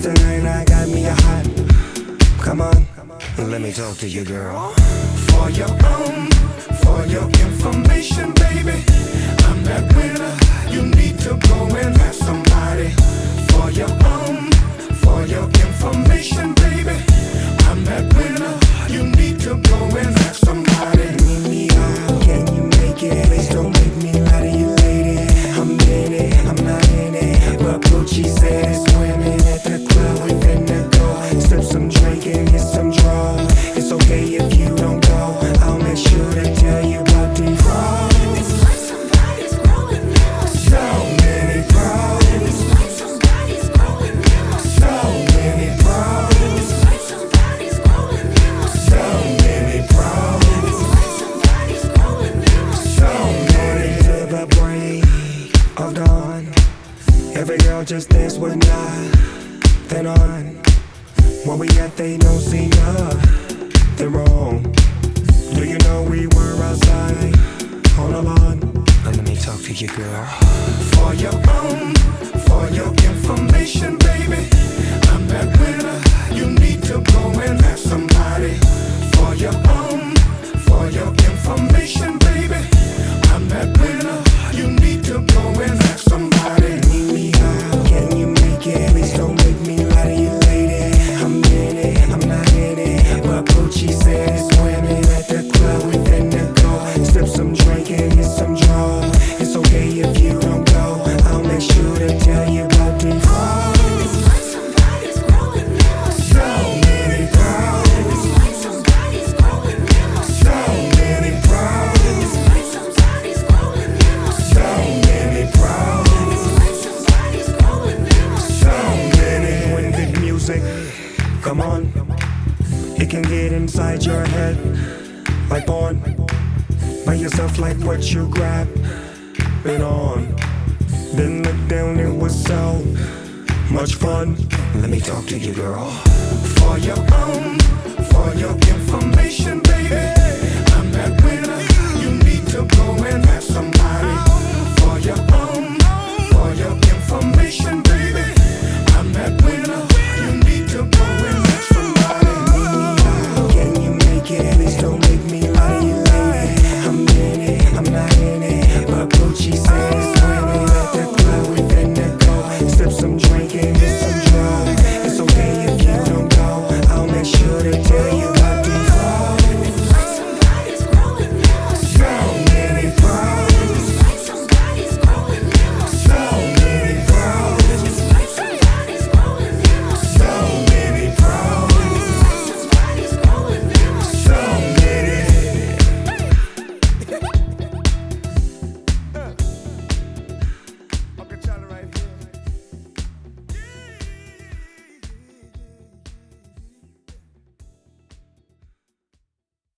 tonight I got me a hot. Come on, let me talk to you, girl. For your information, baby, I'm that winner. You need to go and have somebody. For your information, baby, I'm that winner. You need to go and have somebody. Meet me out, can you make it? Please don't make me lie to you, lady. I'm in it, I'm not in it, but Gucci said it's women at the club. We finna go, sip some drink and hit some draw. It's okay if you don't go, I'll make sure to tell you about the pros. It's like somebody's growing now. So many pros. It's like somebody's growing now. So many pros. It's like somebody's growing now. So many pros. It's like somebody's growing now. So many to the break of dawn. Every girl just dance with nothing on. Where we at, they don't see nothing wrong. Do you know we were outside on the lawn? Let me talk to you, girl. For your information, baby, I'm that winner. You need to go and have somebody. For your information, baby, I'm that winner. You need to go and have somebody. Meet me out, can you make it? Please don't make me lie to you, lady. I'm in it, I'm not in it, but Gucci said it's women at the club. We finna go, sip some drink and hit some draw. It's okay if you don't go, I'll make sure to tell you about the pros. It's like somebody's growing now. So many pros. It's like somebody's growing now. So many pros. It's like somebody's growing now. So many pros. It's like somebody's growing now. So many. When the music come on, it can get inside your head like porn. By yourself like what you grab it on. Then look down, it was so much fun. Let me talk to you, girl. For your information, baby, I'm that winner. You need to go and have somebody. For your